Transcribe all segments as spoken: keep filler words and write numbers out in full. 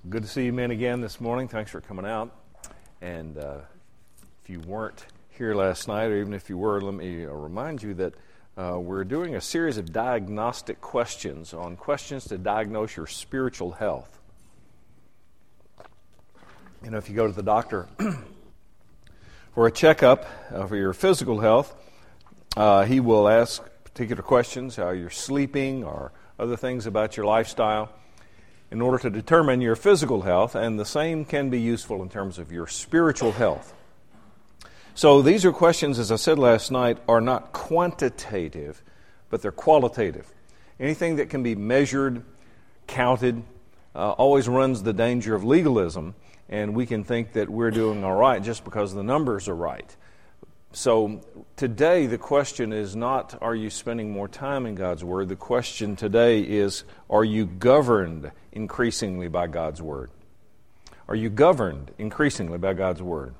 Good to see you men again this morning. Thanks for coming out. And uh, if you weren't here last night, or even if you were, let me uh, remind you that uh, we're doing a series of diagnostic questions on questions to diagnose your spiritual health. You know, if you go to the doctor for a checkup uh, for your physical health, uh, he will ask particular questions, how you're sleeping or other things about your lifestyle, in order to determine your physical health, and the same can be useful in terms of your spiritual health. So these are questions, as I said last night, are not quantitative, but they're qualitative. Anything that can be measured, counted, uh, always runs the danger of legalism, and we can think that we're doing all right just because the numbers are right. So today the question is not, are you spending more time in God's Word? The question today is, are you governed increasingly by God's Word? Are you governed increasingly by God's Word?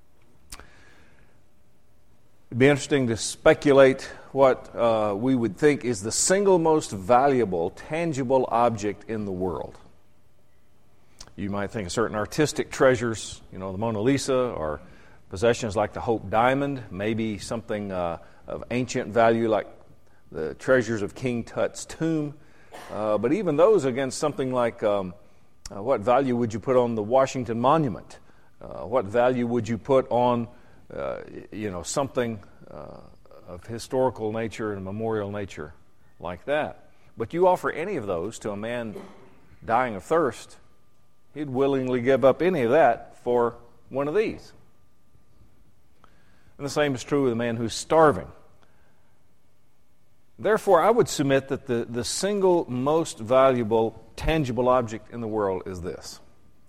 It'd be interesting to speculate what uh, we would think is the single most valuable, tangible object in the world. You might think of certain artistic treasures, you know, the Mona Lisa, or possessions like the Hope Diamond, maybe something uh, of ancient value like the treasures of King Tut's tomb. Uh, but even those against something like um, uh, what value would you put on the Washington Monument? Uh, what value would you put on, uh, you know, something uh, of historical nature and memorial nature like that? But you offer any of those to a man dying of thirst, he'd willingly give up any of that for one of these. And the same is true with a man who's starving. Therefore, I would submit that the, the single most valuable, tangible object in the world is this.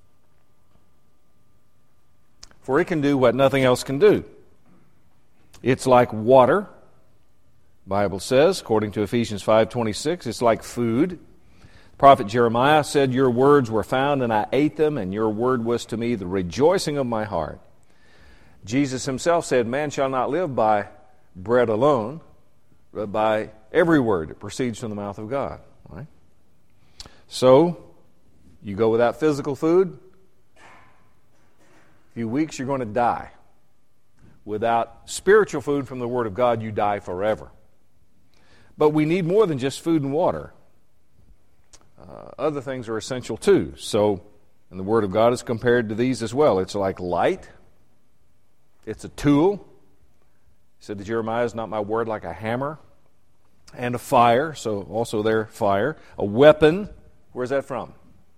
For it can do what nothing else can do. It's like water, the Bible says, according to Ephesians five twenty-six. It's like food. The prophet Jeremiah said, "Your words were found, and I ate them, and your word was to me the rejoicing of my heart." Jesus himself said, "Man shall not live by bread alone, but by every word that proceeds from the mouth of God." Right? So, you go without physical food, a few weeks you're going to die. Without spiritual food from the Word of God, you die forever. But we need more than just food and water. Uh, other things are essential too. So, and the Word of God is compared to these as well. It's like light. It's a tool. He said to Jeremiah, "Is not my word like a hammer?" And a fire, so also there, fire. A weapon, where's that from?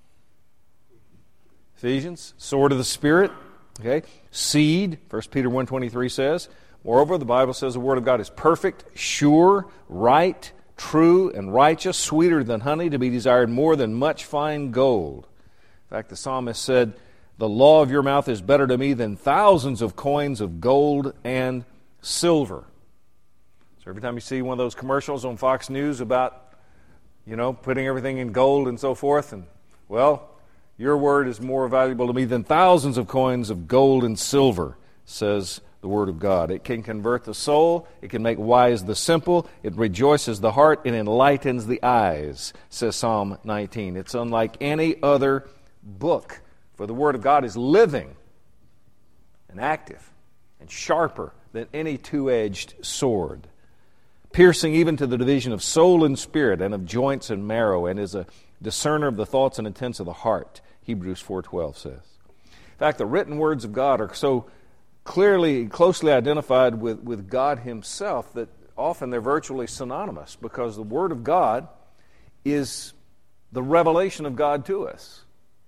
Ephesians, sword of the Spirit. Okay, seed, First Peter one twenty-three says. Moreover, the Bible says the Word of God is perfect, sure, right, true, and righteous, sweeter than honey, to be desired more than much fine gold. In fact, the psalmist said, "The law of your mouth is better to me than thousands of coins of gold and silver." So every time you see one of those commercials on Fox News about, you know, putting everything in gold and so forth, and, well, your word is more valuable to me than thousands of coins of gold and silver, says the Word of God. It can convert the soul, it can make wise the simple, it rejoices the heart, and enlightens the eyes, says Psalm nineteen. It's unlike any other book. For the Word of God is living and active and sharper than any two-edged sword, piercing even to the division of soul and spirit and of joints and marrow, and is a discerner of the thoughts and intents of the heart, Hebrews four twelve says. In fact, the written words of God are so clearly, closely identified with, with God Himself that often they're virtually synonymous, because the Word of God is the revelation of God to us.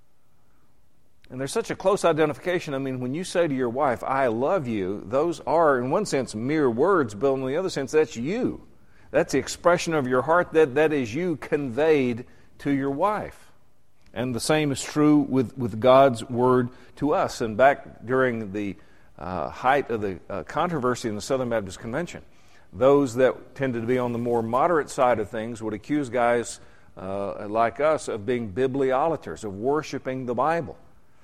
And there's such a close identification. I mean, when you say to your wife, "I love you," those are, in one sense, mere words, but in the other sense, that's you. That's the expression of your heart. That, that is you conveyed to your wife. And the same is true with, with God's Word to us. And back during the uh, height of the uh, controversy in the Southern Baptist Convention, those that tended to be on the more moderate side of things would accuse guys uh, like us of being bibliolaters, of worshiping the Bible.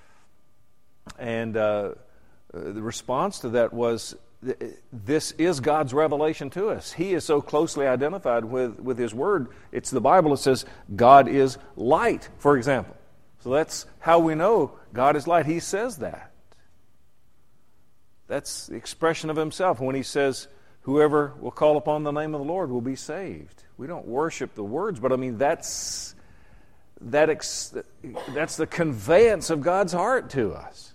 And uh, the response to that was, this is God's revelation to us. He is so closely identified with, with His Word. It's the Bible that says God is light, for example. So that's how we know God is light. He says that. That's the expression of himself when he says, whoever will call upon the name of the Lord will be saved. We don't worship the words, but I mean, that's, that ex, that's the conveyance of God's heart to us.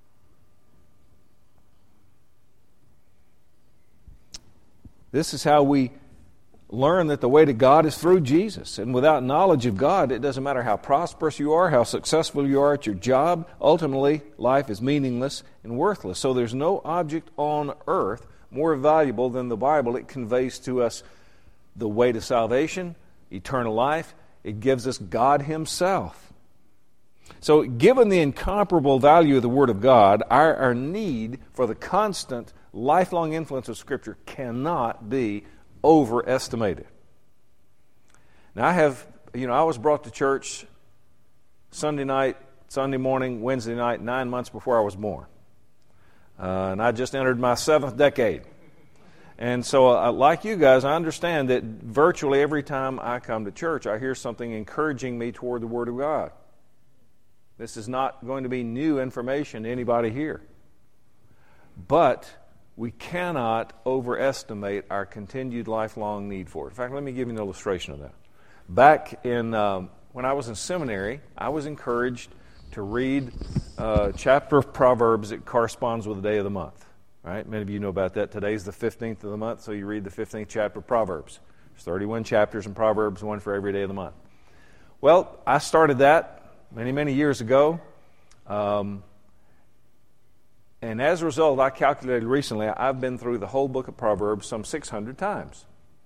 This is how we learn that the way to God is through Jesus. And without knowledge of God, it doesn't matter how prosperous you are, how successful you are at your job. Ultimately, life is meaningless and worthless. So there's no object on earth more valuable than the Bible. It conveys to us the way to salvation, eternal life. It gives us God himself. So given the incomparable value of the Word of God, our, our need for the constant, lifelong influence of Scripture cannot be overestimated. Now I have, you know, I was brought to church Sunday night, Sunday morning, Wednesday night, nine months before I was born. Uh, and I just entered my seventh decade. And so, uh, like you guys, I understand that virtually every time I come to church, I hear something encouraging me toward the Word of God. This is not going to be new information to anybody here. But we cannot overestimate our continued lifelong need for it. In fact, let me give you an illustration of that. Back in um, when I was in seminary, I was encouraged to read a chapter of Proverbs that corresponds with the day of the month. Right? Many of you know about that. Today's the fifteenth of the month, so you read the fifteenth chapter of Proverbs. There's thirty-one chapters in Proverbs, one for every day of the month. Well, I started that many, many years ago. Um, And as a result, I calculated recently, I've been through the whole book of Proverbs some six hundred times.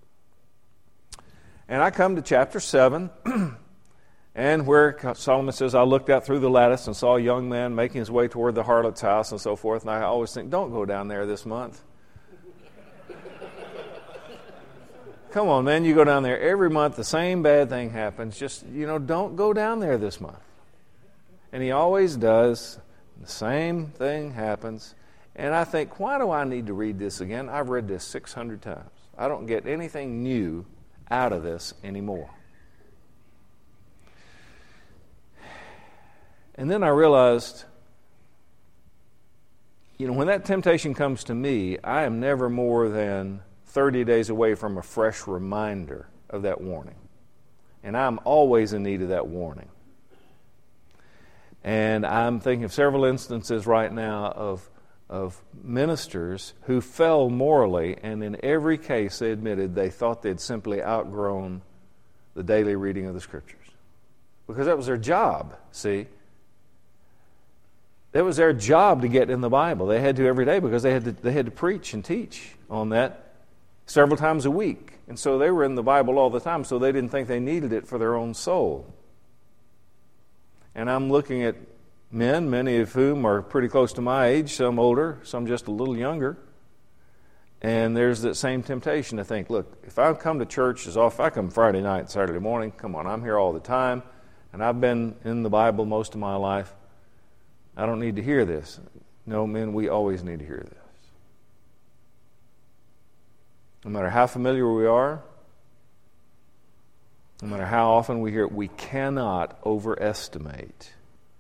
And I come to chapter seven, and where Solomon says, I looked out through the lattice and saw a young man making his way toward the harlot's house and so forth. And I always think, don't go down there this month. Come on, man, you go down there every month, the same bad thing happens. Just, you know, don't go down there this month. And he always does. The same thing happens. And I think, why do I need to read this again? I've read this six hundred times. I don't get anything new out of this anymore. And then I realized, you know, when that temptation comes to me, I am never more than thirty days away from a fresh reminder of that warning. And I'm always in need of that warning. And I'm thinking of several instances right now of, of ministers who fell morally, and in every case they admitted they thought they'd simply outgrown the daily reading of the Scriptures. Because that was their job, see? That was their job to get in the Bible. They had to every day because they had to, they had to preach and teach on that several times a week. And so they were in the Bible all the time, so they didn't think they needed it for their own soul. And I'm looking at men, many of whom are pretty close to my age, some older, some just a little younger. And there's that same temptation to think, look, if I come to church as often, if I come Friday night, Saturday morning, come on, I'm here all the time, and I've been in the Bible most of my life, I don't need to hear this. No, men, we always need to hear this. No matter how familiar we are, no matter how often we hear it, we cannot overestimate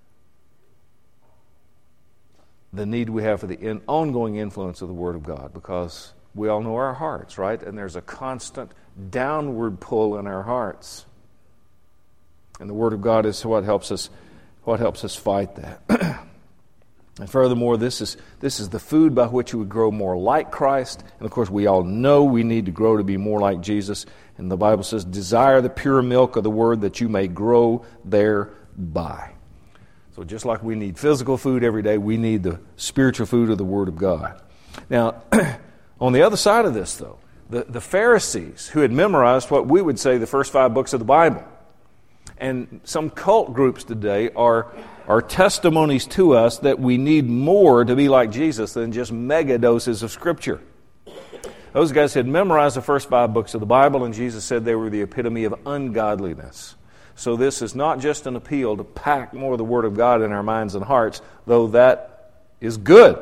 the need we have for the in, ongoing influence of the Word of God, because we all know our hearts, right? And there's a constant downward pull in our hearts. And the Word of God is what helps us, what helps us fight that. And furthermore, this is this is the food by which we would grow more like Christ. And of course, we all know we need to grow to be more like Jesus. And the Bible says, desire the pure milk of the Word that you may grow thereby. So just like we need physical food every day, we need the spiritual food of the Word of God. Now, on the other side of this, though, the, the Pharisees who had memorized what we would say the first five books of the Bible, and some cult groups today are, are testimonies to us that we need more to be like Jesus than just mega doses of Scripture. Those guys had memorized the first five books of the Bible, and Jesus said they were the epitome of ungodliness. So this is not just an appeal to pack more of the Word of God in our minds and hearts, though that is good.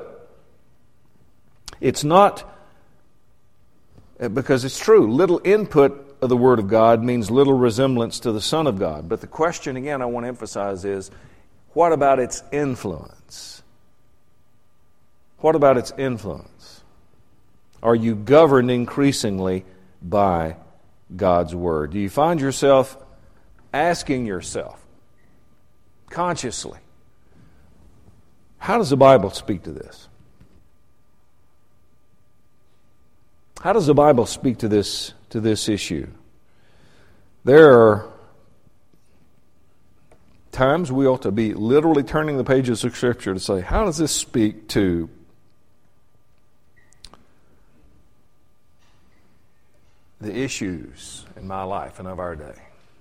It's not, because it's true, little input of the Word of God means little resemblance to the Son of God. But the question, again, I want to emphasize is, what about its influence? What about its influence? Are you governed increasingly by God's Word? Do you find yourself asking yourself consciously, how does the Bible speak to this? How does the Bible speak to this to this issue? There are times we ought to be literally turning the pages of Scripture to say, how does this speak to the issues in my life and of our day?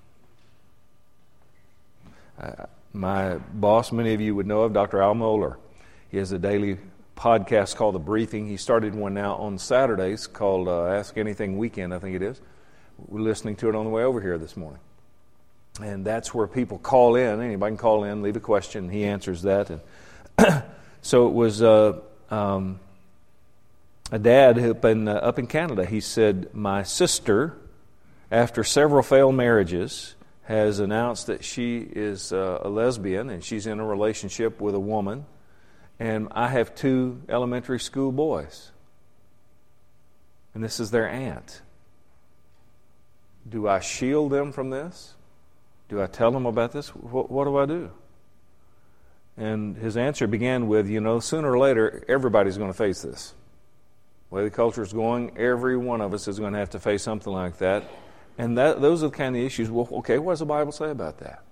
Uh, my boss, many of you would know of, Doctor Al Mohler. He has a daily podcast called The Briefing. He started one now on Saturdays called uh, Ask Anything Weekend, I think it is. We're listening to it on the way over here this morning. And that's where people call in. Anybody can call in, leave a question, he answers that. And so it was uh, um, a dad up in, uh, up in Canada. He said, my sister, after several failed marriages, has announced that she is uh, a lesbian and she's in a relationship with a woman. And I have two elementary school boys. And this is their aunt. Do I shield them from this? Do I tell them about this? What, what do I do? And his answer began with, you know, sooner or later, everybody's going to face this. The way the culture is going, every one of us is going to have to face something like that. And that, those are the kind of issues, well, okay, what does the Bible say about that?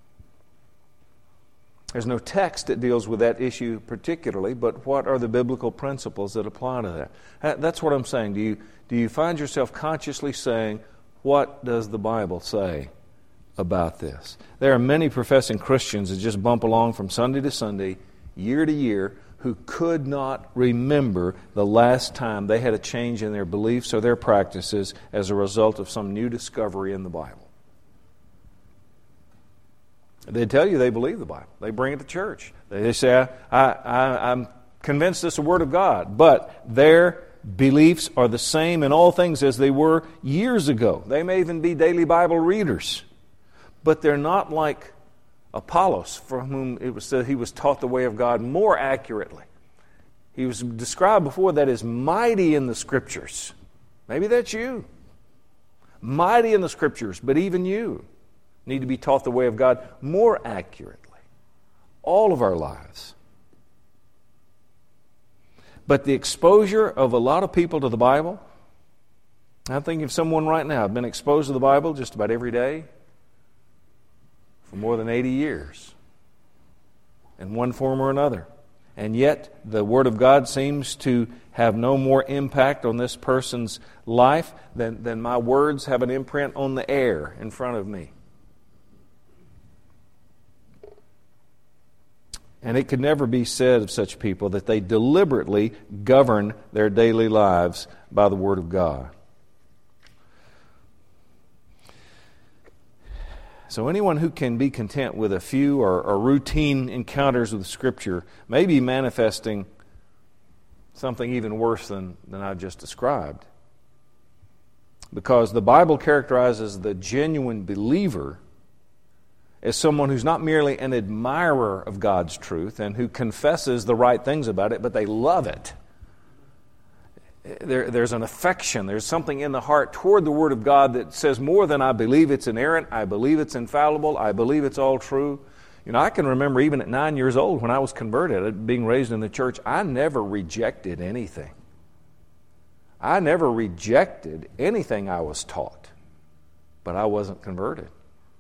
There's no text that deals with that issue particularly, but what are the biblical principles that apply to that? That's what I'm saying. Do you, do you find yourself consciously saying, what does the Bible say about this? There are many professing Christians that just bump along from Sunday to Sunday, year to year, who could not remember the last time they had a change in their beliefs or their practices as a result of some new discovery in the Bible. They tell you they believe the Bible. They bring it to church. They say, I, I, I'm convinced it's the Word of God. But their beliefs are the same in all things as they were years ago. They may even be daily Bible readers. But they're not like Apollos, from whom it was said he was taught the way of God more accurately. He was described before that as mighty in the Scriptures. Maybe that's you. Mighty in the Scriptures, but even you need to be taught the way of God more accurately. All of our lives. But the exposure of a lot of people to the Bible, I'm thinking of someone right now, I've been exposed to the Bible just about every day for more than eighty years in one form or another. And yet the Word of God seems to have no more impact on this person's life than, than my words have an imprint on the air in front of me. And it could never be said of such people that they deliberately govern their daily lives by the Word of God. So anyone who can be content with a few or, or routine encounters with Scripture may be manifesting something even worse than, than I've just described. Because the Bible characterizes the genuine believer as someone who's not merely an admirer of God's truth and who confesses the right things about it, but they love it. There, there's an affection, there's something in the heart toward the Word of God that says more than I believe it's inerrant, I believe it's infallible, I believe it's all true. You know, I can remember even at nine years old when I was converted, being raised in the church, I never rejected anything. I never rejected anything I was taught, but I wasn't converted.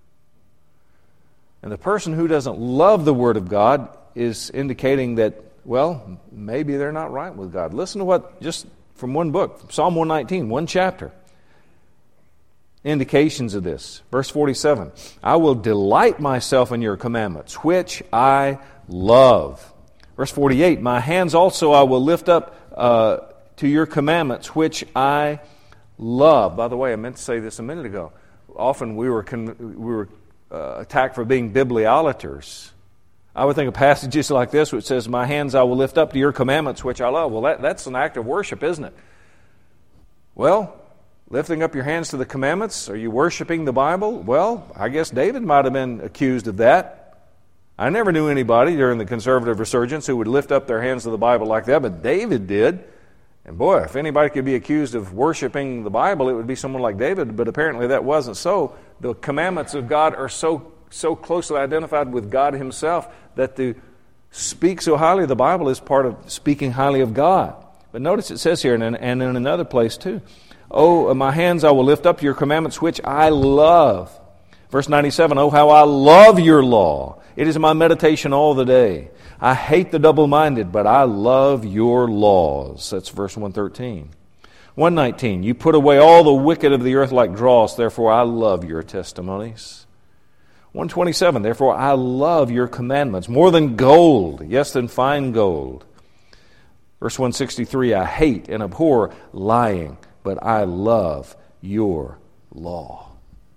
And the person who doesn't love the Word of God is indicating that, well, maybe they're not right with God. Listen to what, just from one book, Psalm one nineteen, one chapter. Indications of this. Verse forty-seven, I will delight myself in your commandments, which I love. Verse forty-eight, my hands also I will lift up uh, to your commandments, which I love. By the way, I meant to say this a minute ago. Often we were con- we were uh, attacked for being bibliolaters. I would think of passages like this which says, my hands I will lift up to your commandments, which I love. Well, that, that's an act of worship, isn't it? Well, Lifting up your hands to the commandments, are you worshiping the Bible? Well, I guess David might have been accused of that. I never knew anybody during the conservative resurgence who would lift up their hands to the Bible like that, but David did. And boy, if anybody could be accused of worshiping the Bible, it would be someone like David, but apparently that wasn't so. The commandments of God are so so closely identified with God Himself that to speak so highly of the Bible is part of speaking highly of God. But notice it says here, and in, and in another place too, "Oh, my hands I will lift up your commandments, which I love." Verse ninety-seven, "Oh, how I love your law. It is my meditation all the day. I hate the double-minded, but I love your laws." That's verse one thirteen. one nineteen, "You put away all the wicked of the earth like dross, therefore I love your testimonies." one twenty-seven, "Therefore I love your commandments more than gold, yes, than fine gold." Verse one sixty-three, "I hate and abhor lying, but I love your law."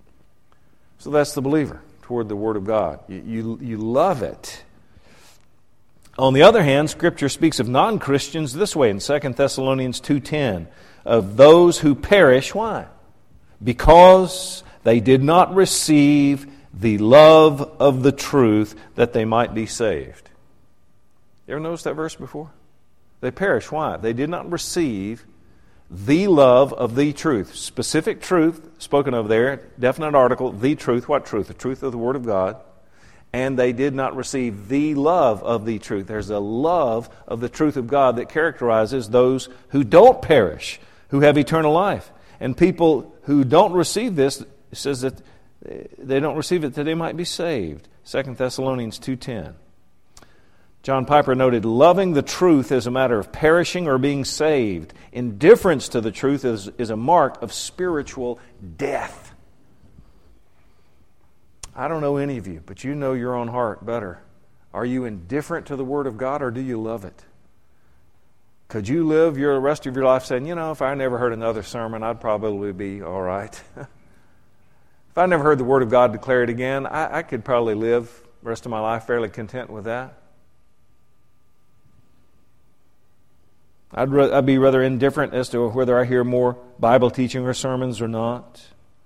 So that's the believer toward the Word of God. You, you, you love it. On the other hand, Scripture speaks of non-Christians this way in Second Thessalonians two ten, of those who perish. Why? Because they did not receive the love of the truth that they might be saved. You ever noticed that verse before? They perish. Why? They did not receive the love of the truth. Specific truth spoken of there, definite article, the truth. What truth? The truth of the Word of God. And they did not receive the love of the truth. There's a love of the truth of God that characterizes those who don't perish, who have eternal life. And people who don't receive this, it says that they don't receive it that they might be saved. Second Thessalonians two ten. John Piper noted, "Loving the truth is a matter of perishing or being saved. Indifference to the truth is, is a mark of spiritual death." I don't know any of you, but you know your own heart better. Are you indifferent to the Word of God, or do you love it? Could you live your rest of your life saying, you know, if I never heard another sermon, I'd probably be all right. If I never heard the Word of God declared again, I, I could probably live the rest of my life fairly content with that. I'd, re- I'd be rather indifferent as to whether I hear more Bible teaching or sermons or not.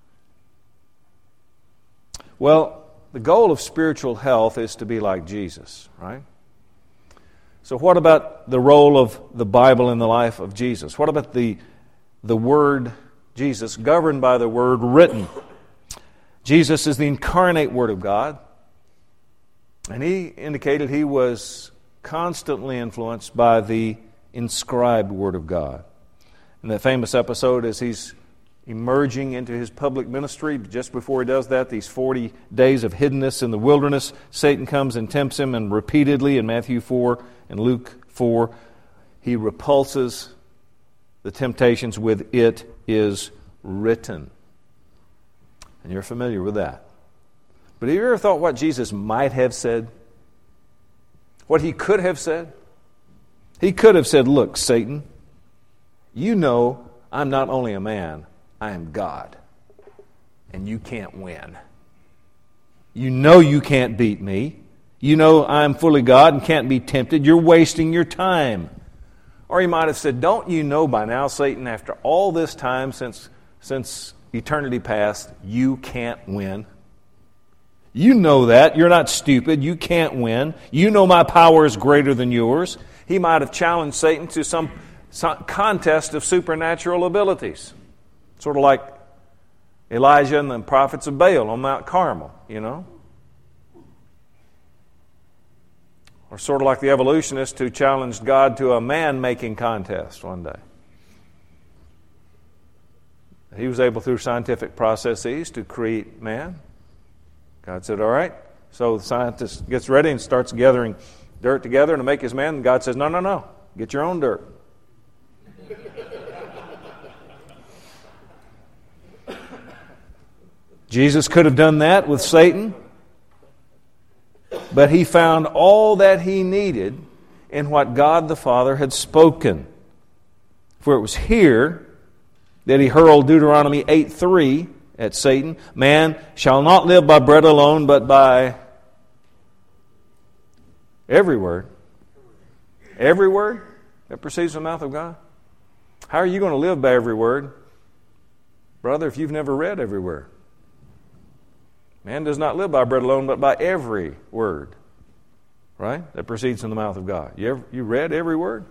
Well, the goal of spiritual health is to be like Jesus, right? So what about the role of the Bible in the life of Jesus? What about the, the Word, Jesus, governed by the Word written? Jesus is the incarnate Word of God, and He indicated He was constantly influenced by the inscribed Word of God. In that famous episode, as He's emerging into His public ministry, just before He does that, these forty days of hiddenness in the wilderness, Satan comes and tempts Him, and repeatedly in Matthew four and Luke four, He repulses the temptations with, "It is written." And you're familiar with that. But have you ever thought what Jesus might have said? What He could have said? He could have said, "Look, Satan, you know I'm not only a man, I am God, and you can't win. You know you can't beat me. You know I'm fully God and can't be tempted. You're wasting your time." Or He might have said, "Don't you know by now, Satan, after all this time since, since eternity past, you can't win? You know that. You're not stupid. You can't win. You know my power is greater than yours." He might have challenged Satan to some, some contest of supernatural abilities. Sort of like Elijah and the prophets of Baal on Mount Carmel, you know. Or sort of like the evolutionists who challenged God to a man-making contest one day. He was able, through scientific processes, to create man. God said, all right. So the scientist gets ready and starts gathering dirt together to make his man. And God says, no, no, no. Get your own dirt. Jesus could have done that with Satan, but He found all that He needed in what God the Father had spoken. For it was here that He hurled Deuteronomy eight three at Satan. "Man shall not live by bread alone, but by every word." Every word that proceeds from the mouth of God. How are you going to live by every word brother, if you've never read every word. Man does not live by bread alone, but by every word, right, that proceeds from the mouth of God. You ever, you read every word?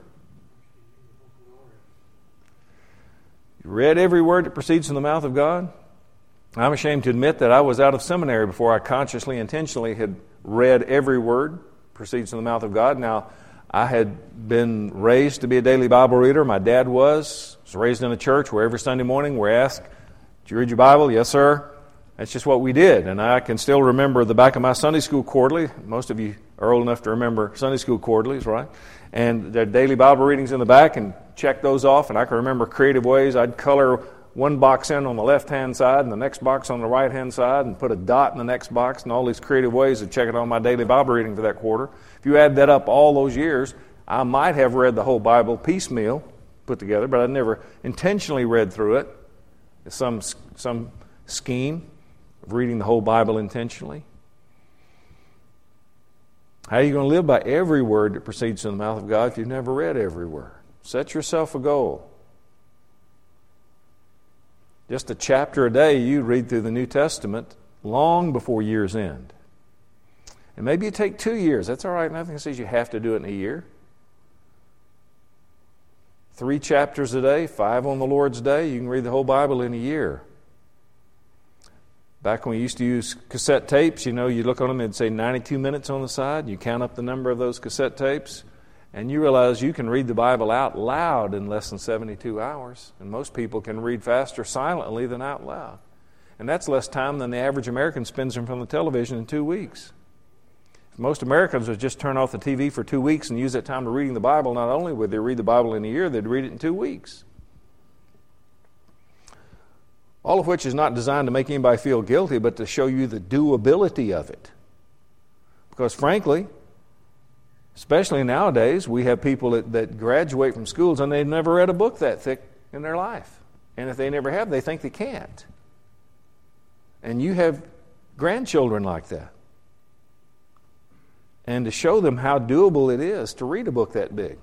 You read every word that proceeds from the mouth of God? I'm ashamed to admit that I was out of seminary before I consciously, intentionally had read every word proceeds from the mouth of God. Now, I had been raised to be a daily Bible reader. My dad was. I was raised in a church where every Sunday morning we're asked, "Did you read your Bible?" "Yes, sir." That's just what we did. And I can still remember the back of my Sunday school quarterly. Most of you are old enough to remember Sunday school quarterlies, right? And their daily Bible readings in the back, and check those off. And I can remember creative ways. I'd color one box in on the left-hand side and the next box on the right-hand side and put a dot in the next box, and all these creative ways of checking on my daily Bible reading for that quarter. If you add that up all those years, I might have read the whole Bible piecemeal put together, but I never intentionally read through it. Some, some scheme of reading the whole Bible intentionally. How are you going to live by every word that proceeds from the mouth of God if you've never read every word? Set yourself a goal. Just a chapter a day, you read through the New Testament long before year's end. And maybe you take two years. That's all right. Nothing says you have to do it in a year. Three chapters a day, five on the Lord's Day. You can read the whole Bible in a year. Back when we used to use cassette tapes, you know, you look on them, it'd say ninety-two minutes on the side. You count up the number of those cassette tapes, and you realize you can read the Bible out loud in less than seventy-two hours. And most people can read faster silently than out loud. And that's less time than the average American spends in front of the television in two weeks. If most Americans would just turn off the T V for two weeks and use that time to reading the Bible, not only would they read the Bible in a year, they'd read it in two weeks. All of which is not designed to make anybody feel guilty, but to show you the doability of it. Because frankly, especially nowadays, we have people that, that graduate from schools and they've never read a book that thick in their life. And if they never have, they think they can't. And you have grandchildren like that. And to show them how doable it is to read a book that big.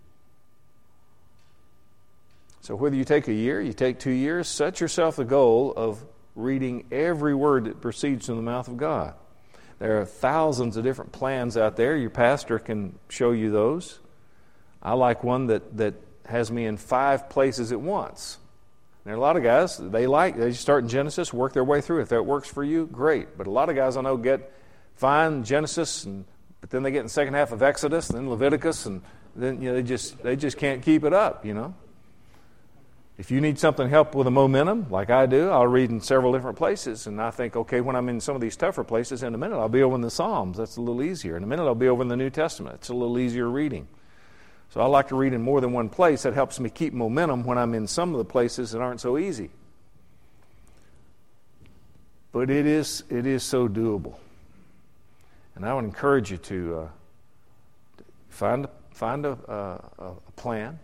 So whether you take a year, you take two years, set yourself the goal of reading every word that proceeds from the mouth of God. There are thousands of different plans out there. Your pastor can show you those. I like one that, that has me in five places at once. There are a lot of guys, they like, they start in Genesis, work their way through. If that works for you, great. But a lot of guys I know get fine Genesis, and but then they get in the second half of Exodus, and then Leviticus, and then you know they just they just can't keep it up, you know. If you need something help with a momentum, like I do, I'll read in several different places, and I think, okay, when I'm in some of these tougher places, in a minute I'll be over in the Psalms. That's a little easier. In a minute I'll be over in the New Testament. It's a little easier reading. So I like to read in more than one place. That helps me keep momentum when I'm in some of the places that aren't so easy. But it is it is so doable. And I would encourage you to uh, find, find a, a, a plan.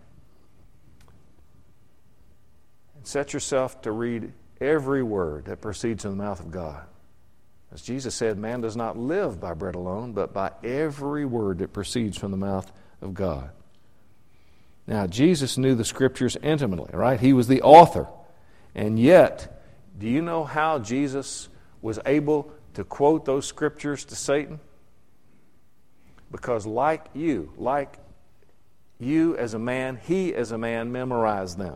Set yourself to read every word that proceeds from the mouth of God. As Jesus said, man does not live by bread alone, but by every word that proceeds from the mouth of God. Now, Jesus knew the Scriptures intimately, right? He was the author. And yet, do you know how Jesus was able to quote those Scriptures to Satan? Because like you, like you as a man, he as a man memorized them.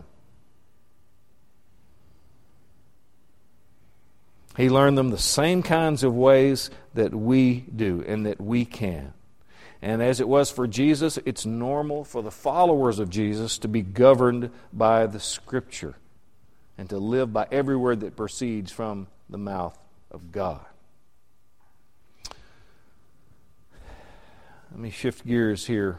He learned them the same kinds of ways that we do and that we can. And as it was for Jesus, it's normal for the followers of Jesus to be governed by the Scripture and to live by every word that proceeds from the mouth of God. Let me shift gears here.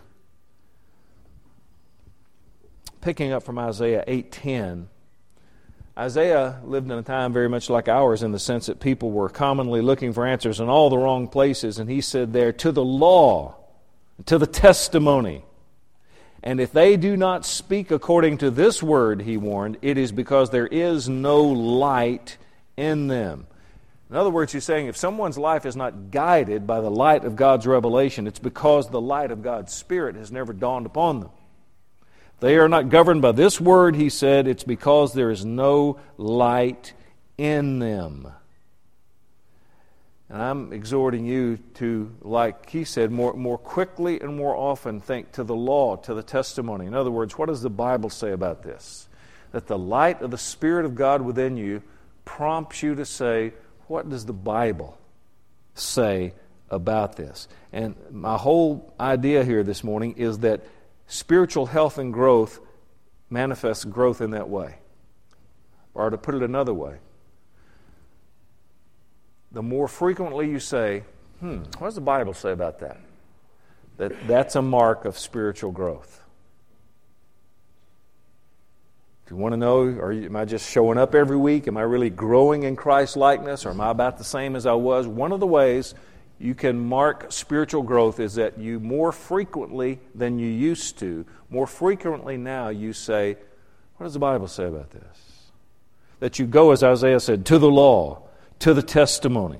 Picking up from Isaiah eight ten. Isaiah lived in a time very much like ours in the sense that people were commonly looking for answers in all the wrong places. And he said there, to the law, to the testimony. And if they do not speak according to this word, he warned, it is because there is no light in them. In other words, he's saying if someone's life is not guided by the light of God's revelation, it's because the light of God's Spirit has never dawned upon them. They are not governed by this word, he said. It's because there is no light in them. And I'm exhorting you to, like he said, more, more quickly and more often think to the law, to the testimony. In other words, what does the Bible say about this? That the light of the Spirit of God within you prompts you to say, what does the Bible say about this? And my whole idea here this morning is that spiritual health and growth manifests growth in that way. Or to put it another way, the more frequently you say, hmm, what does the Bible say about that? That that's a mark of spiritual growth. If you want to know, are you, am I just showing up every week? Am I really growing in Christ's likeness? Or am I about the same as I was? One of the ways you can mark spiritual growth is that you more frequently than you used to, more frequently now you say, what does the Bible say about this? That you go, as Isaiah said, to the law, to the testimony.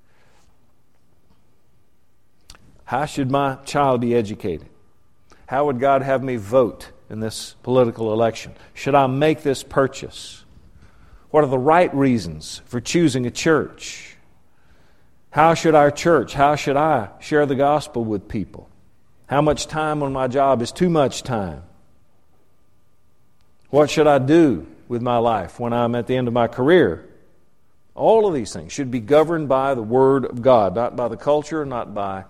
How should my child be educated? How would God have me vote in this political election? Should I make this purchase? What are the right reasons for choosing a church? How should our church, how should I share the gospel with people? How much time on my job is too much time? What should I do with my life when I'm at the end of my career? All of these things should be governed by the Word of God, not by the culture, not by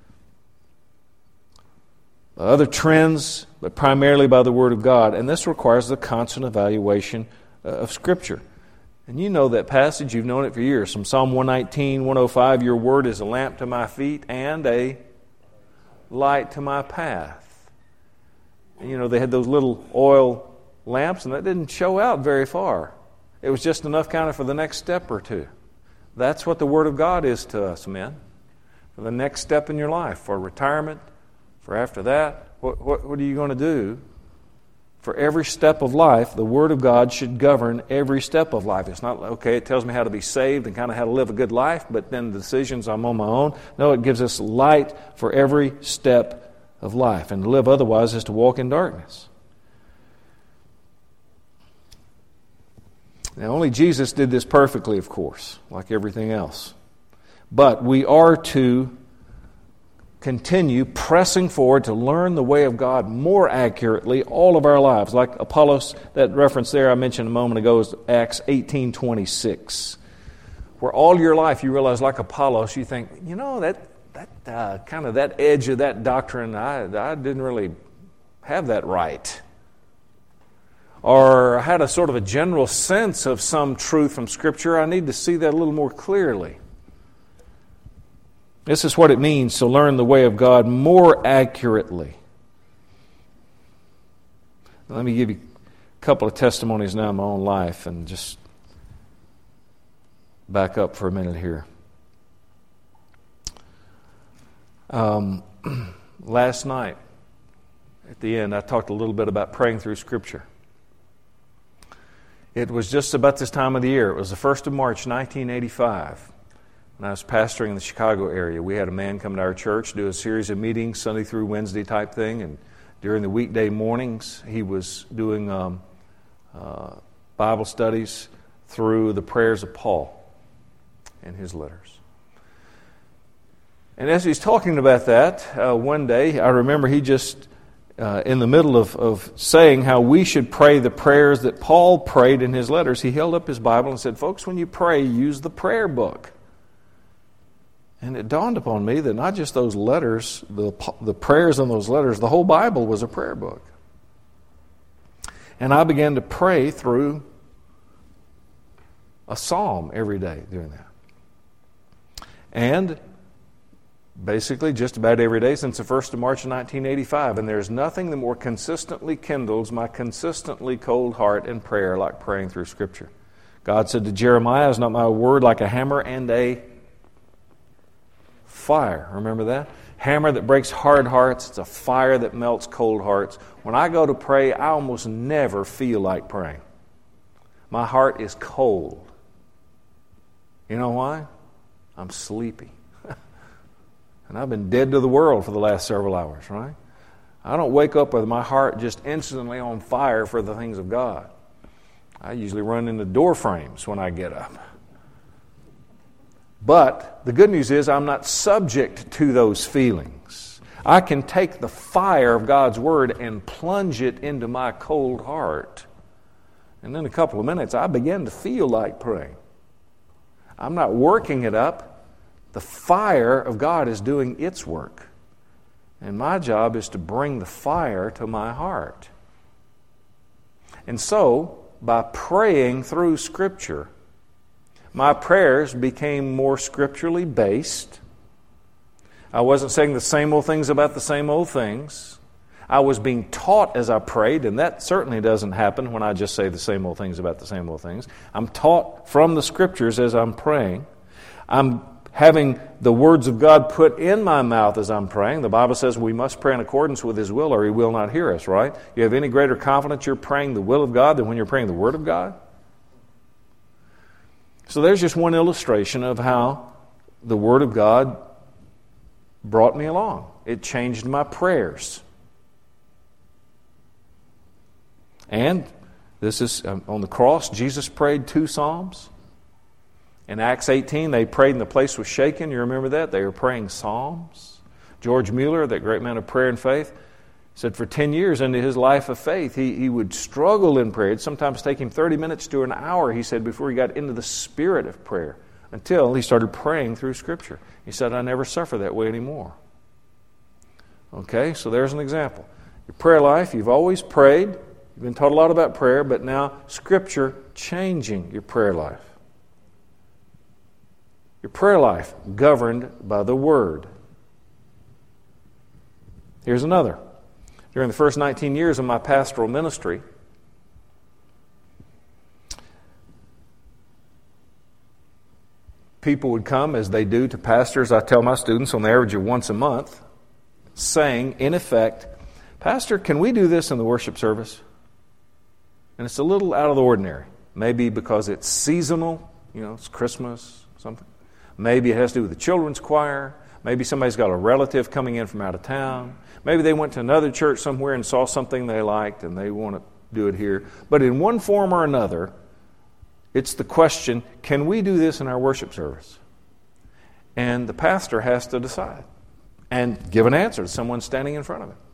other trends, but primarily by the Word of God. And this requires the constant evaluation of Scripture. And you know that passage, you've known it for years. From Psalm one nineteen, one oh five, your Word is a lamp to my feet and a light to my path. And you know, they had those little oil lamps, and that didn't show out very far. It was just enough kind of for the next step or two. That's what the Word of God is to us, men. For the next step in your life, for retirement, for after that. What, what, what are you going to do? For every step of life, the Word of God should govern every step of life. It's not, okay, it tells me how to be saved and kind of how to live a good life, but then the decisions I'm on my own. No, it gives us light for every step of life. And to live otherwise is to walk in darkness. Now, only Jesus did this perfectly, of course, like everything else. But we are to continue pressing forward to learn the way of God more accurately all of our lives. Like Apollos, that reference there I mentioned a moment ago is Acts eighteen twenty-six, where all your life you realize, like Apollos, you think, you know, that that uh, kind of that edge of that doctrine, I, I didn't really have that right. Or I had a sort of a general sense of some truth from Scripture. I need to see that a little more clearly. This is what it means to learn the way of God more accurately. Let me give you a couple of testimonies now in my own life and just back up for a minute here. Um, last night, at the end, I talked a little bit about praying through Scripture. It was just about this time of the year. It was the first of March, nineteen eighty-five. When I was pastoring in the Chicago area, we had a man come to our church, do a series of meetings, Sunday through Wednesday type thing. And during the weekday mornings, he was doing um, uh, Bible studies through the prayers of Paul and his letters. And as he's talking about that, uh, one day, I remember he just... Uh, in the middle of, of saying how we should pray the prayers that Paul prayed in his letters, he held up his Bible and said, folks, when you pray, use the prayer book. And it dawned upon me that not just those letters, the, the prayers in those letters, the whole Bible was a prayer book. And I began to pray through a psalm every day doing that. And basically, just about every day since the first of March of nineteen eighty-five. And there's nothing that more consistently kindles my consistently cold heart in prayer like praying through Scripture. God said to Jeremiah, is not my word like a hammer and a fire? Remember that? Hammer that breaks hard hearts. It's a fire that melts cold hearts. When I go to pray, I almost never feel like praying. My heart is cold. You know why? I'm sleepy. And I've been dead to the world for the last several hours, right? I don't wake up with my heart just instantly on fire for the things of God. I usually run into door frames when I get up. But the good news is I'm not subject to those feelings. I can take the fire of God's Word and plunge it into my cold heart. And in a couple of minutes, I begin to feel like praying. I'm not working it up. The fire of God is doing its work. And my job is to bring the fire to my heart. And so, by praying through Scripture, my prayers became more scripturally based. I wasn't saying the same old things about the same old things. I was being taught as I prayed, and that certainly doesn't happen when I just say the same old things about the same old things. I'm taught from the Scriptures as I'm praying. I'm having the words of God put in my mouth as I'm praying. The Bible says we must pray in accordance with His will or He will not hear us, right? You have any greater confidence you're praying the will of God than when you're praying the Word of God? So there's just one illustration of how the Word of God brought me along. It changed my prayers. And this is um, on the cross, Jesus prayed two psalms. In Acts eighteen, they prayed and the place was shaken. You remember that? They were praying psalms. George Mueller, that great man of prayer and faith, said for ten years into his life of faith, he, he would struggle in prayer. It'd sometimes take him thirty minutes to an hour, he said, before he got into the spirit of prayer, until he started praying through Scripture. He said, I never suffer that way anymore. Okay, so there's an example. Your prayer life, you've always prayed. You've been taught a lot about prayer, but now Scripture changing your prayer life. Your prayer life governed by the Word. Here's another. During the first nineteen years of my pastoral ministry, people would come, as they do to pastors, I tell my students, on the average of once a month, saying, in effect, Pastor, can we do this in the worship service? And it's a little out of the ordinary. Maybe because it's seasonal, you know, it's Christmas, something. Maybe it has to do with the children's choir. Maybe somebody's got a relative coming in from out of town. Maybe they went to another church somewhere and saw something they liked and they want to do it here. But in one form or another, it's the question, can we do this in our worship service? And the pastor has to decide and give an answer to someone standing in front of him.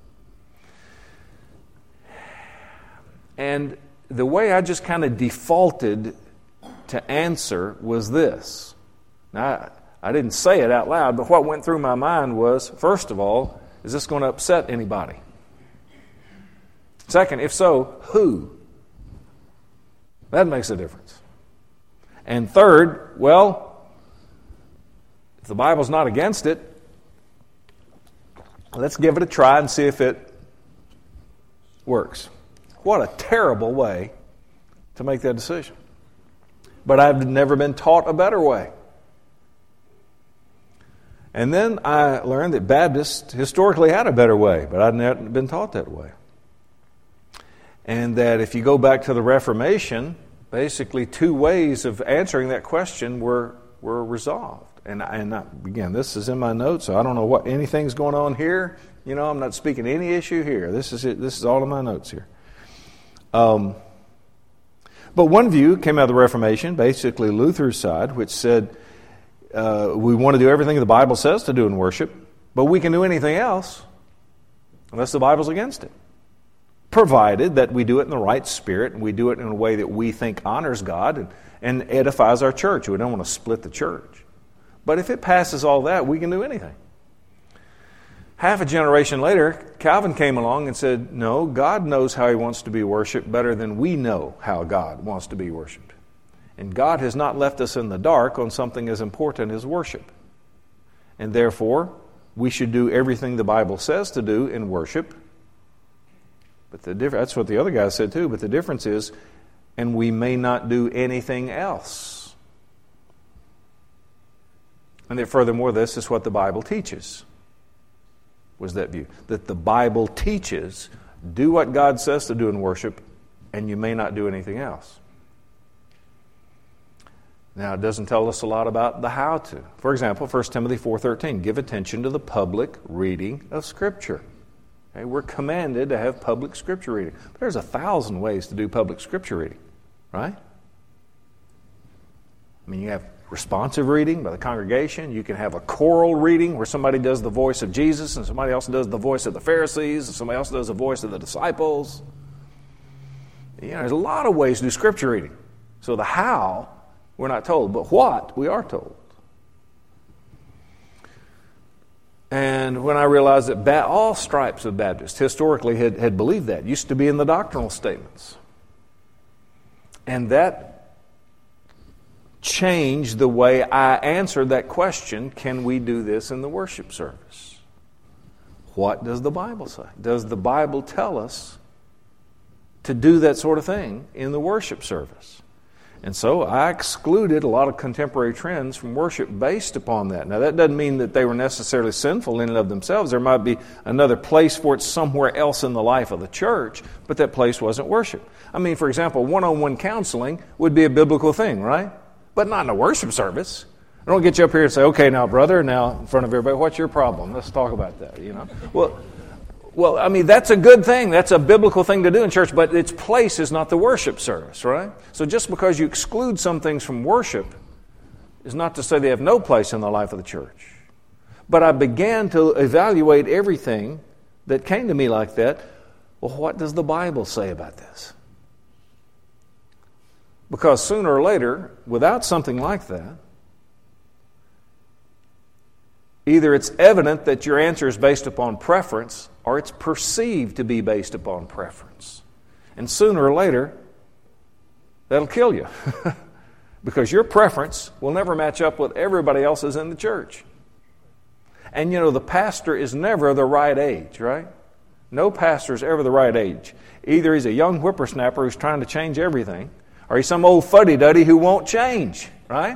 And the way I just kind of defaulted to answer was this. Now, I didn't say it out loud, but what went through my mind was, first of all, is this going to upset anybody? Second, if so, who? That makes a difference. And third, well, if the Bible's not against it, let's give it a try and see if it works. What a terrible way to make that decision. But I've never been taught a better way. And then I learned that Baptists historically had a better way, but I'd never been taught that way. And that if you go back to the Reformation, basically two ways of answering that question were were resolved. And, and I, again, this is in my notes, so I don't know what anything's going on here. You know, I'm not speaking any issue here. This is it. This is all in my notes here. Um, but one view came out of the Reformation, basically Luther's side, which said, Uh, we want to do everything the Bible says to do in worship, but we can do anything else unless the Bible's against it. Provided that we do it in the right spirit and we do it in a way that we think honors God and, and edifies our church. We don't want to split the church. But if it passes all that, we can do anything. Half a generation later, Calvin came along and said, no, God knows how He wants to be worshipped better than we know how God wants to be worshipped. And God has not left us in the dark on something as important as worship. And therefore, we should do everything the Bible says to do in worship. But the diff- that's what the other guy said too. But the difference is, and we may not do anything else. And that furthermore, this is what the Bible teaches. Was that view. That the Bible teaches, do what God says to do in worship, and you may not do anything else. Now, it doesn't tell us a lot about the how to. For example, First Timothy four thirteen, give attention to the public reading of Scripture. Okay? We're commanded to have public Scripture reading. But there's a thousand ways to do public Scripture reading, right? I mean, you have responsive reading by the congregation. You can have a choral reading where somebody does the voice of Jesus and somebody else does the voice of the Pharisees and somebody else does the voice of the disciples. You know, there's a lot of ways to do Scripture reading. So the how, we're not told, but what, we are told. And when I realized that ba- all stripes of Baptists historically had, had believed that, it used to be in the doctrinal statements. And that changed the way I answered that question, can we do this in the worship service? What does the Bible say? Does the Bible tell us to do that sort of thing in the worship service? And so I excluded a lot of contemporary trends from worship based upon that. Now that doesn't mean that they were necessarily sinful in and of themselves. There might be another place for it somewhere else in the life of the church, but that place wasn't worship. I mean, for example, one-on-one counseling would be a biblical thing, right? But not in a worship service. I don't get you up here and say, okay, now, brother, now in front of everybody, what's your problem? Let's talk about that, you know. Well, well, I mean, that's a good thing. That's a biblical thing to do in church, but its place is not the worship service, right? So just because you exclude some things from worship is not to say they have no place in the life of the church. But I began to evaluate everything that came to me like that. Well, what does the Bible say about this? Because sooner or later, without something like that, either it's evident that your answer is based upon preference or it's perceived to be based upon preference. And sooner or later, that'll kill you. Because your preference will never match up with everybody else's in the church. And you know, the pastor is never the right age, right? No pastor is ever the right age. Either he's a young whippersnapper who's trying to change everything, or he's some old fuddy-duddy who won't change, right?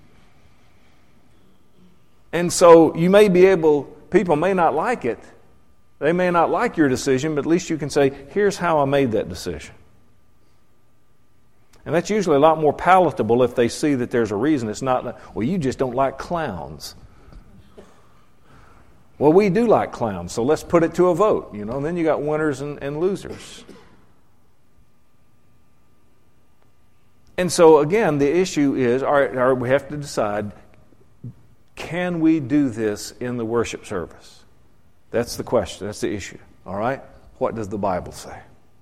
And so you may be able, people may not like it. They may not like your decision, but at least you can say, here's how I made that decision. And that's usually a lot more palatable if they see that there's a reason. It's not, well, you just don't like clowns. Well, we do like clowns, so let's put it to a vote, you know, and then you got winners and, and losers. And so, again, the issue is, all right, all right, we have to decide, can we do this in the worship service? That's the question. That's the issue. All right? What does the Bible say?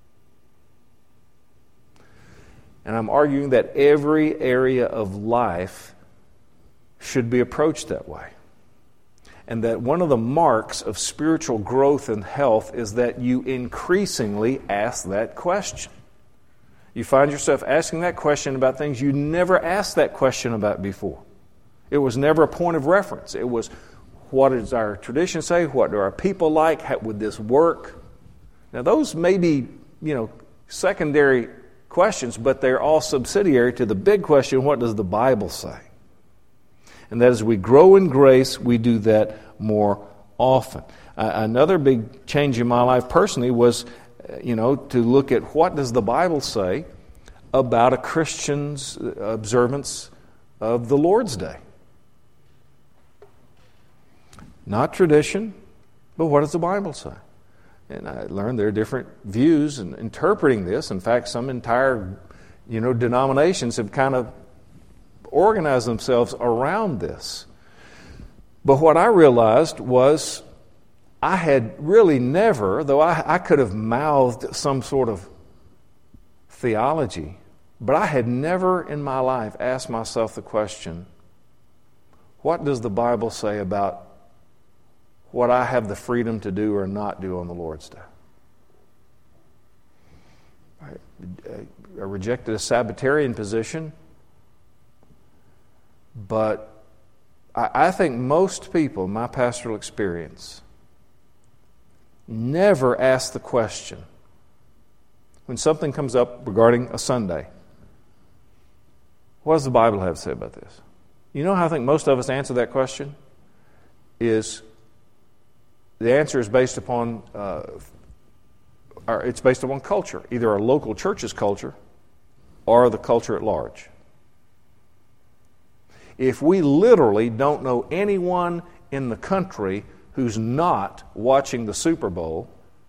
And I'm arguing that every area of life should be approached that way. And that one of the marks of spiritual growth and health is that you increasingly ask that question. You find yourself asking that question about things you never asked that question about before. It was never a point of reference. It was, what does our tradition say? What do our people like? How would this work? Now, those may be, you know, secondary questions, but they're all subsidiary to the big question, what does the Bible say? And that as we grow in grace, we do that more often. Uh, another big change in my life personally was, you know, to look at what does the Bible say about a Christian's observance of the Lord's Day. Not tradition, but what does the Bible say? And I learned there are different views in interpreting this. In fact, some entire, you know, denominations have kind of organized themselves around this. But what I realized was I had really never, though I, I could have mouthed some sort of theology, but I had never in my life asked myself the question, what does the Bible say about what I have the freedom to do or not do on the Lord's Day? I, I rejected a Sabbatarian position, but I, I think most people, in my pastoral experience, never ask the question, when something comes up regarding a Sunday, what does the Bible have to say about this? You know how I think most of us answer that question? Is the answer is based upon, uh, or it's based upon culture, either our local church's culture or the culture at large. If we literally don't know anyone in the country who's not watching the Super Bowl,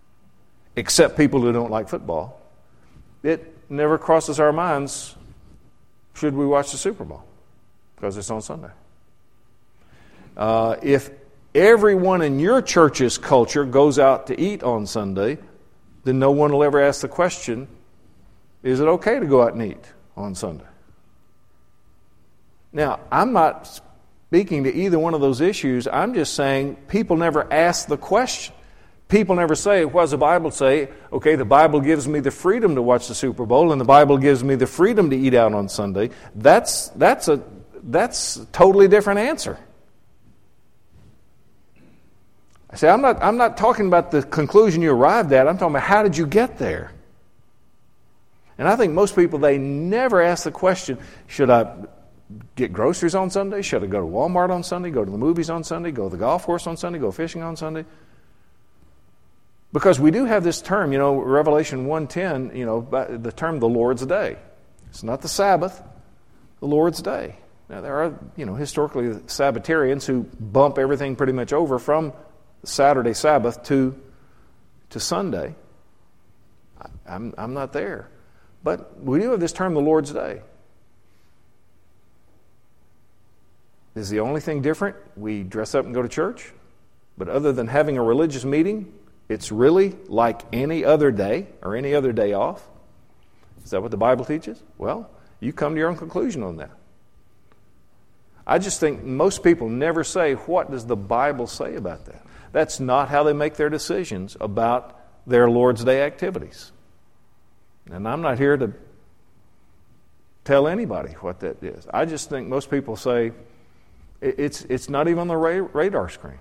except people who don't like football, it never crosses our minds, should we watch the Super Bowl? Because it's on Sunday. Uh, if everyone in your church's culture goes out to eat on Sunday, then no one will ever ask the question, is it okay to go out and eat on Sunday? Now, I'm not speaking to either one of those issues. I'm just saying people never ask the question. People never say, what does the Bible say? Okay, the Bible gives me the freedom to watch the Super Bowl, and the Bible gives me the freedom to eat out on Sunday. That's, that's, a, that's a totally different answer. I say, I'm not, I'm not talking about the conclusion you arrived at. I'm talking about how did you get there? And I think most people, they never ask the question, should I get groceries on Sunday? Should I go to Walmart on Sunday? Go to the movies on Sunday? Go to the golf course on Sunday? Go fishing on Sunday? Because we do have this term, you know, Revelation one ten, you know, the term the Lord's Day. It's not the Sabbath, the Lord's Day. Now, there are, you know, historically Sabbatarians who bump everything pretty much over from Saturday Sabbath to to Sunday. I'm, I'm not there. But we do have this term, the Lord's Day. Is the only thing different? We dress up and go to church. But other than having a religious meeting, it's really like any other day or any other day off. Is that what the Bible teaches? Well, you come to your own conclusion on that. I just think most people never say, what does the Bible say about that? That's not how they make their decisions about their Lord's Day activities. And I'm not here to tell anybody what that is. I just think most people say, it's, it's not even on the radar screen.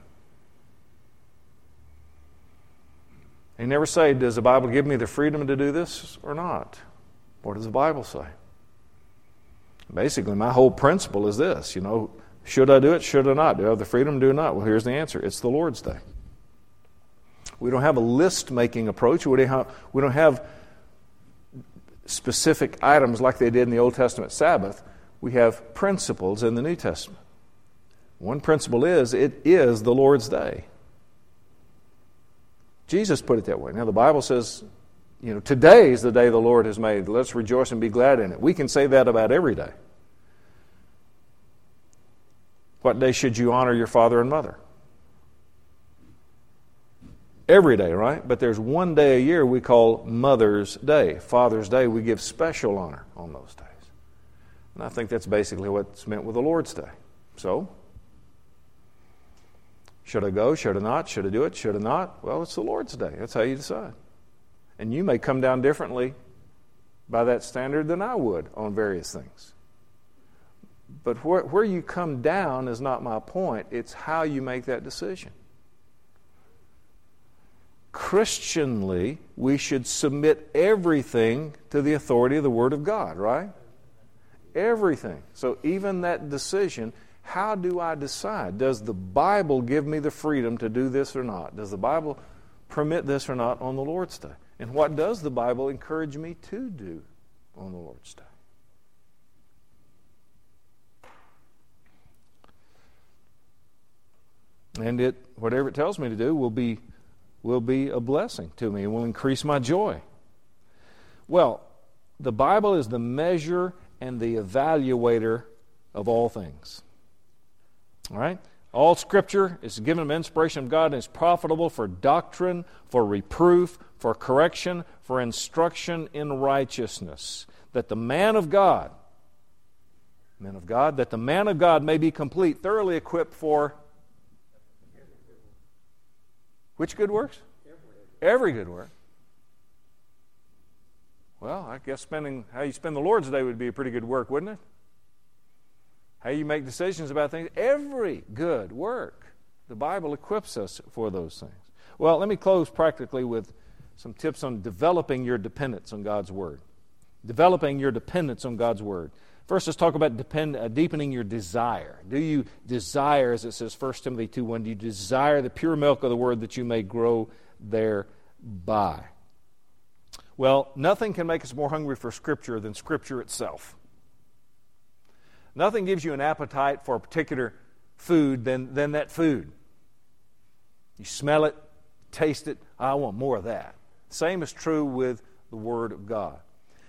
They never say, does the Bible give me the freedom to do this or not? What does the Bible say? Basically, my whole principle is this, you know, should I do it, should I not? Do I have the freedom to do it or not? Well, here's the answer. It's the Lord's Day. We don't have a list-making approach. We don't have, we don't have specific items like they did in the Old Testament Sabbath. We have principles in the New Testament. One principle is, it is the Lord's Day. Jesus put it that way. Now, the Bible says, you know, today is the day the Lord has made. Let's rejoice and be glad in it. We can say that about every day. What day should you honor your father and mother? Every day, right? But there's one day a year we call Mother's Day. Father's Day, we give special honor on those days. And I think that's basically what's meant with the Lord's Day. So, should I go? Should I not? Should I do it? Should I not? Well, it's the Lord's Day. That's how you decide. And you may come down differently by that standard than I would on various things. But where, where you come down is not my point. It's how you make that decision. Christianly, we should submit everything to the authority of the Word of God, right? Everything. So even that decision, how do I decide? Does the Bible give me the freedom to do this or not? Does the Bible permit this or not on the Lord's Day? And what does the Bible encourage me to do on the Lord's Day? And it, whatever it tells me to do will be, will be a blessing to me and will increase my joy. Well, the Bible is the measure and the evaluator of all things. All right? All Scripture is given by inspiration of God and is profitable for doctrine, for reproof, for correction, for instruction in righteousness, that the man of God, man of God, that the man of God may be complete, thoroughly equipped for which good works? Every good work. Well, I guess spending how you spend the Lord's Day would be a pretty good work, wouldn't it? How you make decisions about things. Every good work. The Bible equips us for those things. Well, let me close practically with some tips on developing your dependence on God's Word. Developing your dependence on God's Word. First, let's talk about depend, uh, deepening your desire. Do you desire, as it says First Timothy two one, do you desire the pure milk of the Word that you may grow thereby? Well, nothing can make us more hungry for Scripture than Scripture itself. Nothing gives you an appetite for a particular food than, than that food. You smell it, taste it, I want more of that. Same is true with the Word of God.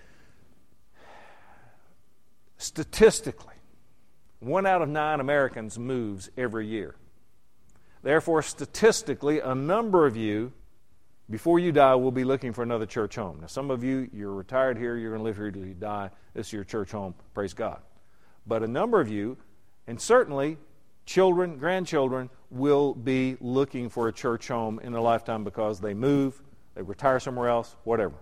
Statistically, one out of nine Americans moves every year. Therefore, statistically, a number of you, before you die, will be looking for another church home. Now, some of you, you're retired here, you're going to live here till you die. This is your church home. Praise God. But a number of you, and certainly children, grandchildren, will be looking for a church home in their lifetime because they move, they retire somewhere else, whatever.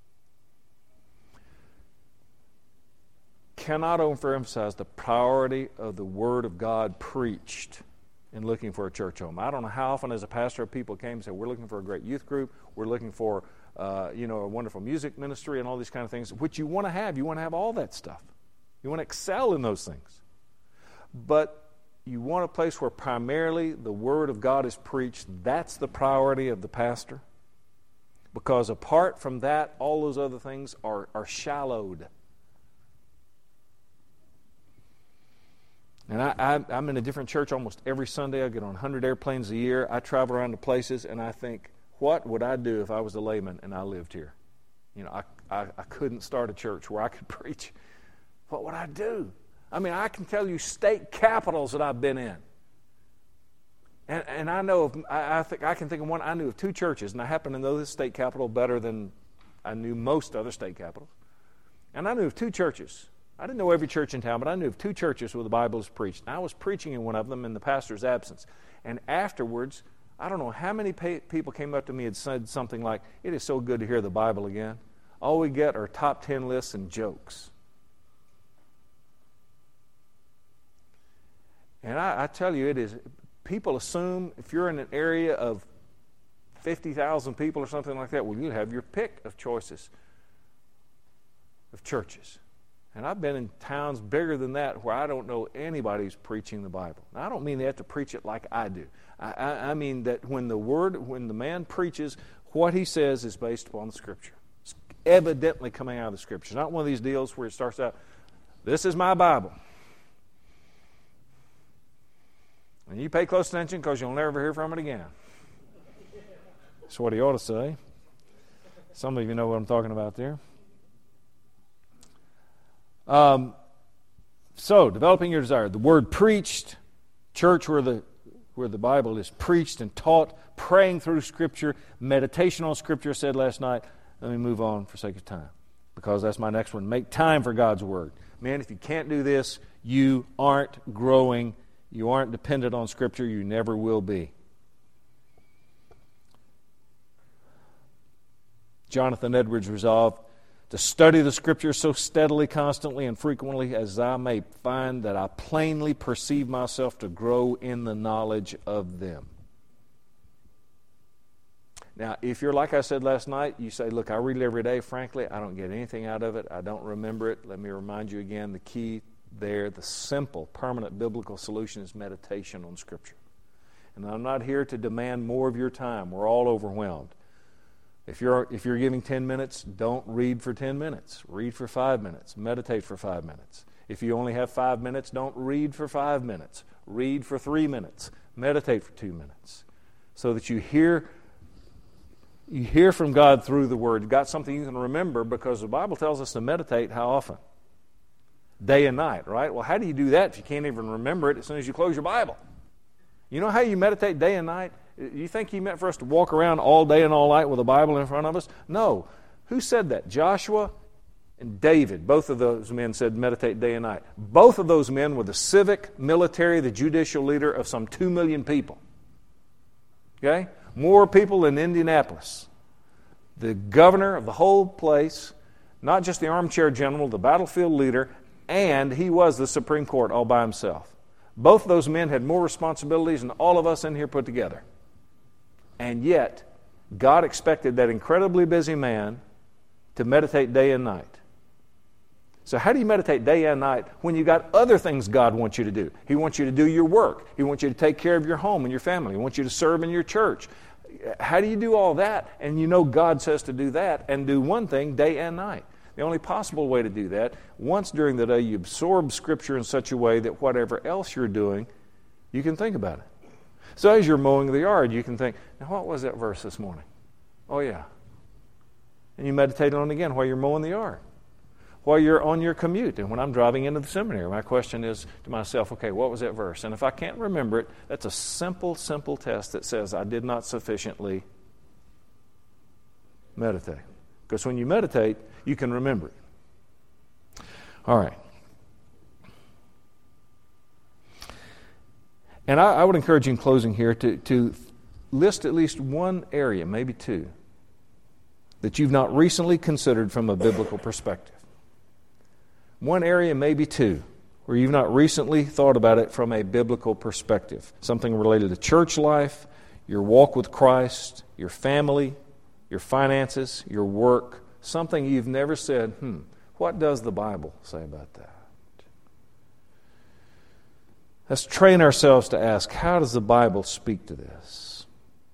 Cannot overemphasize the priority of the Word of God preached in looking for a church home. I don't know how often as a pastor people came and said, we're looking for a great youth group, we're looking for uh, you know, a wonderful music ministry and all these kind of things, which you want to have. You want to have all that stuff. You want to excel in those things. But you want a place where primarily the Word of God is preached. That's the priority of the pastor. Because apart from that, all those other things are, are shallowed. And I, I, I'm in a different church almost every Sunday. I get on one hundred airplanes a year. I travel around to places, and I think, what would I do if I was a layman and I lived here? You know, I, I, I couldn't start a church where I could preach. What would I do? I mean, I can tell you state capitals that I've been in. And, and I know, of, I, I think I can think of one, I knew of two churches, and I happen to know this state capital better than I knew most other state capitals. And I knew of two churches. I didn't know every church in town, but I knew of two churches where the Bible is preached. And I was preaching in one of them in the pastor's absence. And afterwards, I don't know how many pa- people came up to me and said something like, it is so good to hear the Bible again. All we get are top ten lists and jokes. And I, I tell you, it is, people assume if you're in an area of fifty thousand people or something like that, well, you have your pick of choices of churches. And I've been in towns bigger than that where I don't know anybody who's preaching the Bible. Now, I don't mean they have to preach it like I do. I, I, I mean that when the word, when the man preaches, what he says is based upon the Scripture. It's evidently coming out of the Scripture. Not one of these deals where it starts out, this is my Bible. And you pay close attention because you'll never hear from it again. That's what he ought to say. Some of you know what I'm talking about there. Um, so, developing your desire. The word preached, church where the where the Bible is preached and taught, praying through Scripture, meditation on Scripture, I said last night. Let me move on for sake of time, because that's my next one. Make time for God's Word. Man, if you can't do this, you aren't growing. You aren't dependent on Scripture. You never will be. Jonathan Edwards resolved to study the Scriptures so steadily, constantly, and frequently as I may find that I plainly perceive myself to grow in the knowledge of them. Now, if you're like I said last night, you say, look, I read it every day. Frankly, I don't get anything out of it. I don't remember it. Let me remind you again, the key there, the simple, permanent biblical solution is meditation on Scripture. And I'm not here to demand more of your time. We're all overwhelmed. If you're if you're giving ten minutes, don't read for ten minutes. Read for five minutes. Meditate for five minutes. If you only have five minutes, don't read for five minutes. Read for three minutes. Meditate for two minutes. So that you hear you hear from God through the Word. You've got something you can remember, because the Bible tells us to meditate how often? Day and night, right? Well, how do you do that if you can't even remember it as soon as you close your Bible? You know how you meditate day and night? You think He meant for us to walk around all day and all night with a Bible in front of us? No. Who said that? Joshua and David. Both of those men said meditate day and night. Both of those men were the civic, military, the judicial leader of some two million people. Okay? More people than Indianapolis. The governor of the whole place, not just the armchair general, the battlefield leader, and he was the Supreme Court all by himself. Both of those men had more responsibilities than all of us in here put together. And yet, God expected that incredibly busy man to meditate day and night. So how do you meditate day and night when you've got other things God wants you to do? He wants you to do your work. He wants you to take care of your home and your family. He wants you to serve in your church. How do you do all that? And you know God says to do that and do one thing day and night. The only possible way to do that, once during the day you absorb Scripture in such a way that whatever else you're doing, you can think about it. So as you're mowing the yard, you can think, now what was that verse this morning? Oh yeah, And you meditate on it again while you're mowing the yard, while you're on your commute. And when I'm driving into the seminary, my question is to myself, okay, what was that verse? And if I can't remember it, that's a simple, simple test that says I did not sufficiently meditate. Because when you meditate, you can remember it. All right. And I, I would encourage you in closing here to, to list at least one area, maybe two, that you've not recently considered from a biblical perspective. One area, maybe two, where you've not recently thought about it from a biblical perspective. Something related to church life, your walk with Christ, your family, your finances, your work. Something you've never said, hmm, what does the Bible say about that? Let's train ourselves to ask, how does the Bible speak to this?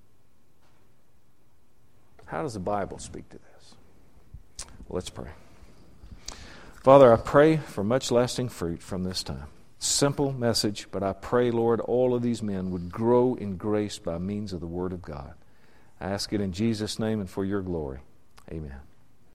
How does the Bible speak to this? Well, let's pray. Father, I pray for much lasting fruit from this time. Simple message, but I pray, Lord, all of these men would grow in grace by means of the Word of God. I ask it in Jesus' name and for your glory. Amen.